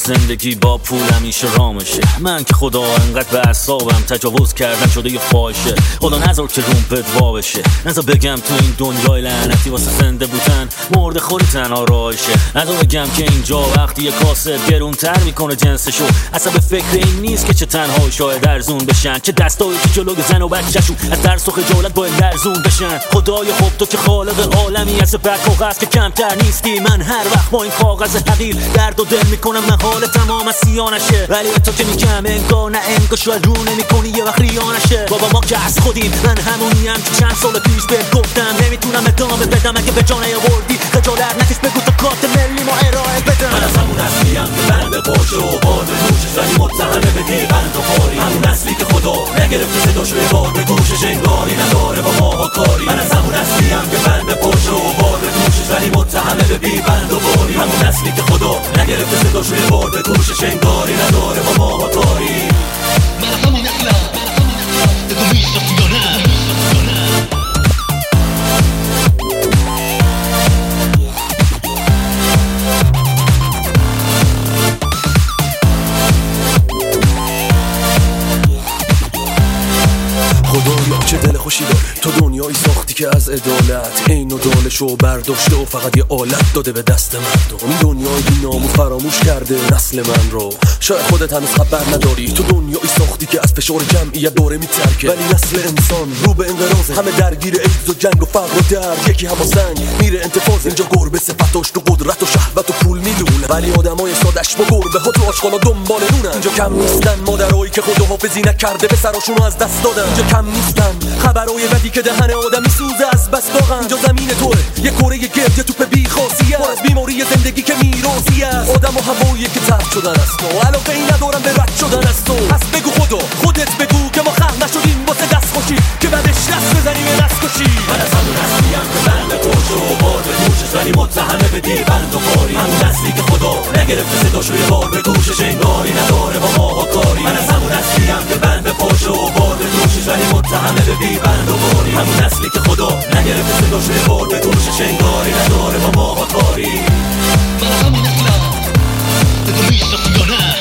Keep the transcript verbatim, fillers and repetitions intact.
زندگی با پول همیشه رامشه. من که خدا انقدر به اعصابم تجاوز کردن شده یه فاحشه. خدا نذار که رومپت وا بشه. نذار بگم تو این دنیای لعنتی واسه زنده بودن مرد خوری تنها راهشه. نذار بگم که اینجا وقتی یه کاسه گرونتر میکنه جنسشو، اصلا به فکر این نیست که چه تنها شاید ارزون بشن، چه دستایی که جلوی زن و بچه‌شون از ترس و خجالت باید لرزون بشن. خدای خوب تو که خالق عالمی از بر کاغذ که کمتر نیستی. من هر وقت با این کاغذ حقیر درد و دل میکنم محال تمام سیانشه، ولی تو که میگم انگار نه انگار شاید رو نمیکنی یه وقت ریانشه. بابا ما که از خودیم، من همونیم که چند سال پیش بهت گفتم نمیتونم ادامه بدم اگه به جا نیاوردی خجالت نکش بگو تا کارت ملی ما ارائه بدم. من از همون اصلیم که بند پرشه و باد دوشش ولی متهمه به دیوند و خاری، همون اصلی که خدا نگرفته صداش روی باد به گوشش انگاری نداره با ما کاری. من از همون اصلیم که بند پرشه و باد دوشش ولی متهمه به دیوند و خاری، همون اصلی که خدا نگرفته صداش روی باد به گوشش انگاری نداره با ما کاری. من همون اصلم بگو میشناسی یا نه. خدایا چه دل خوشی داری تو دنیایی ساختی که از عدالت این و دالشو برداشته و فقط یه آلت داده به دست مردم. این دنیای بی‌نامو فراموش کرده نسل من رو، شاید خودت هنوز خبر نداری. تو دنیایی ساختی که از فشار جمعیت دوره میترکه، ولی نسل انسان رو به انقراضه. همه درگیر ایدز و جنگ و فقر و درد، یکی هم سنگ میره انتفاض. اینجا گربه صفتاش تو قدرت و شهوت و پول میلونه، ولی آدمای سادش با گربه ها تو آشغالا دنبال نونن. اینجا کم نیستن مادرایی که خدا حافظی نکرده به سراشونو از دست دادن. اینجا کم نیستن خبرای بدی که دهن آدم میسوزه از بس واقعا. اینجا زمین توه یه کره گرد، یه توپ بی خاصیه پر از بیماری زندگی که میراثی است. آدم و هوایی که ترک شدن از تو، علاقه ای ندارم به رد شدن از تو. پس بگو خدا خودت بگو که ما خلق نشدیم واسه دست خوشی که بعدش دست بزنیم و دست کشی. من از همون اصلیم که بند پرشه و باد دوشش ولی متهمه به دیوند و خاری، همون اصلی که خدا نگرفته صداش روی بار به گوشش انگاری نداره با ما کاری. من از همون اصلیم که بند پرشه و باد دوشش ولی متهمه به دیوند و خاری، همون اصلی که خدا نگرفته صداش روی بار به گوشش انگاری نداره با ما کاری. من همون اصلم بگو میشناسی یا نه.